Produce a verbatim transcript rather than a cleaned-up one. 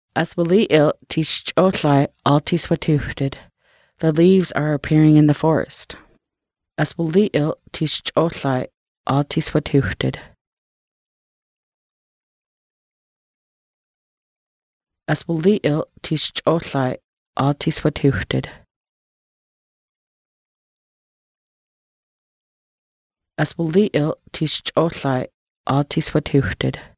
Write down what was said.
As Willie il tish otlai altis watufted, the leaves are appearing in the forest. As Willie il tish otlai altis watufted. As Willie il tish otlai altis watufted. As Willie il tish otlai altis watufted.